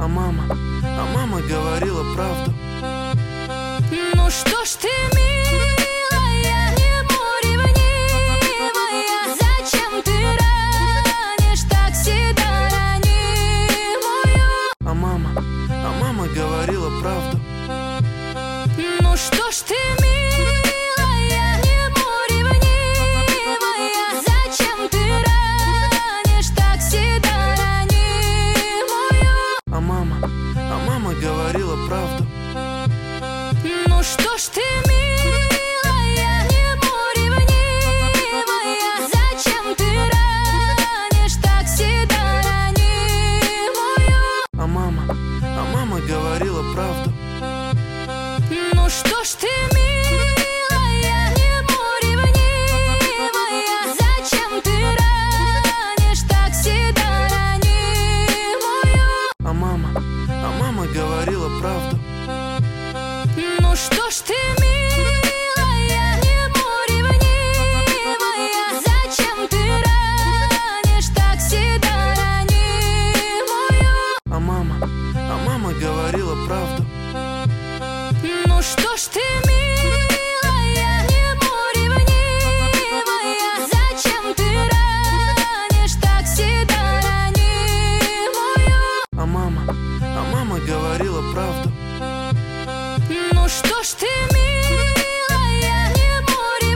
А мама говорила правду. Ну что ж ты, милая, не ревнивая, зачем ты ранишь так всегда ранимую? А мама говорила правду. Ну что ж ты, милая, не ревнивая, зачем ты ранишь так всегда ранимую? А мама говорила правду. Ну что ж ты, милая, не ревнивая, зачем ты ранишь так всегда ранимую? А мама говорила правду. Ну что ж ты, милая, не ревнивая, зачем ты ранишь так всегда ранимую? А мама говорила правду. Ну что ж ты, милая, не ревнивая, зачем ты ранишь так всегда ранимую? А мама говорила правду. Ну что ж ты,